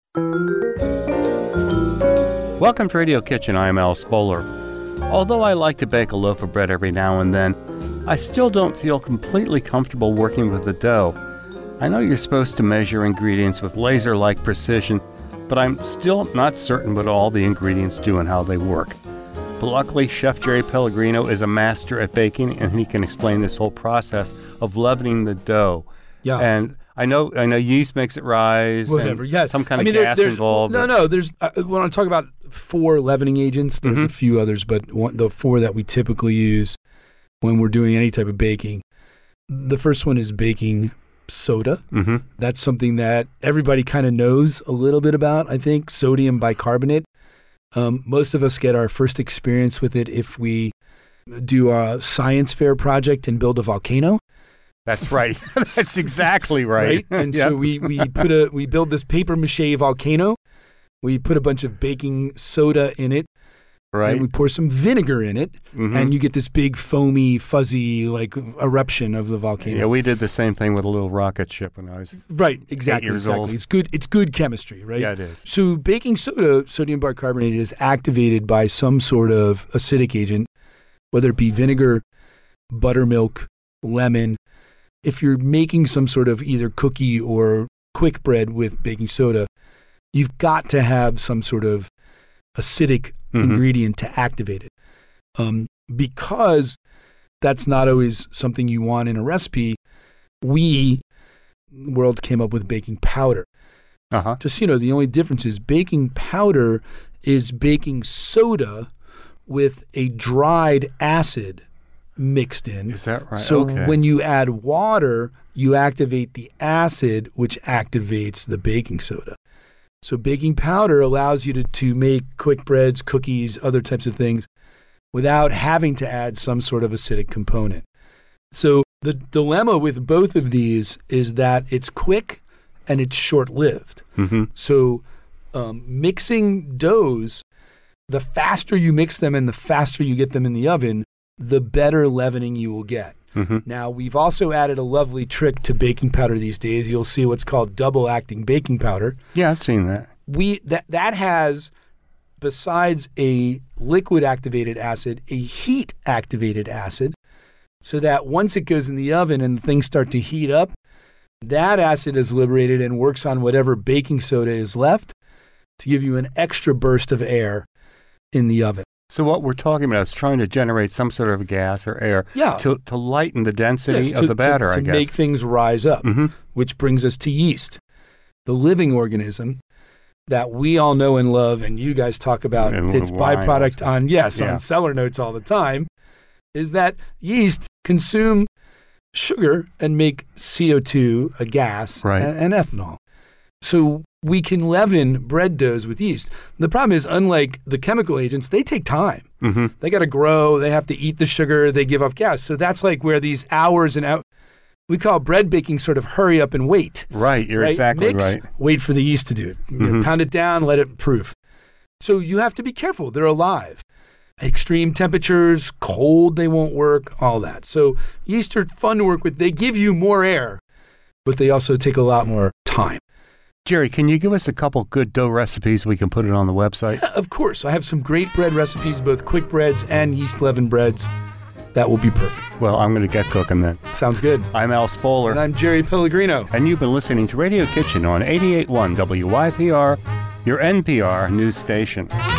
Welcome to Radio Kitchen. I am Al Spoler. Although I like to bake a loaf of bread every now and then, I still don't feel completely comfortable working with the dough. I know you're supposed to measure ingredients with laser-like precision, but I'm still not certain what all the ingredients do and how they work. But luckily, Chef Jerry Pellegrino is a master at baking, and he can explain this whole process of leavening the dough. Yeah. And I know yeast makes it rise. Whatever, and yes. some kind of gas involved. No, there's, when I talk about 4 leavening agents, there's a few others, but the 4 that we typically use when we're doing any type of baking. The first one is baking soda. Mm-hmm. That's something that everybody kind of knows a little bit about, I think, sodium bicarbonate. Most of us get our first experience with it if we do a science fair project and build a volcano. That's right. That's exactly right. And so we build this paper mache volcano. We put a bunch of baking soda in it. Right. And we pour some vinegar in it, and you get this big foamy, fuzzy, like eruption of the volcano. Yeah, we did the same thing with a little rocket ship when I was 8 years old. It's good chemistry, right? Yeah, it is. So baking soda, sodium bicarbonate, is activated by some sort of acidic agent, whether it be vinegar, buttermilk, lemon. If you're making some sort of either cookie or quick bread with baking soda, you've got to have some sort of acidic ingredient to activate it. Because that's not always something you want in a recipe, the world came up with baking powder. Just, the only difference is baking powder is baking soda with a dried acid mixed in. Is that right? So okay. When you add water, you activate the acid, which activates the baking soda. So baking powder allows you to make quick breads, cookies, other types of things without having to add some sort of acidic component. So the dilemma with both of these is that it's quick and it's short-lived. So mixing doughs, the faster you mix them and the faster you get them in the oven, the better leavening you will get. Now, we've also added a lovely trick to baking powder these days. You'll see what's called double-acting baking powder. Yeah, I've seen that. That has, besides a liquid-activated acid, a heat-activated acid, so that once it goes in the oven and things start to heat up, that acid is liberated and works on whatever baking soda is left to give you an extra burst of air in the oven. So what we're talking about is trying to generate some sort of gas or air to lighten the density of the batter, I guess. To make things rise up, which brings us to yeast, the living organism that we all know and love, and you guys talk about its byproduct on Cellar Notes all the time, is that yeast consume sugar and make CO2, a gas, and ethanol. So we can leaven bread doughs with yeast. The problem is, unlike the chemical agents, they take time. They got to grow. They have to eat the sugar. They give off gas. So that's like where these hours and we call bread baking sort of hurry up and wait. Right, you're exactly Mix, right. Wait for the yeast to do it. Pound it down, let it proof. So you have to be careful. They're alive. Extreme temperatures, cold, they won't work, all that. So yeast are fun to work with. They give you more air, but they also take a lot more time. Jerry, can you give us a couple good dough recipes we can put it on the website? Yeah, of course. I have some great bread recipes, both quick breads and yeast leavened breads. That will be perfect. Well, I'm going to get cooking then. Sounds good. I'm Al Spoler. And I'm Jerry Pellegrino. And you've been listening to Radio Kitchen on 88.1 WYPR, your NPR news station.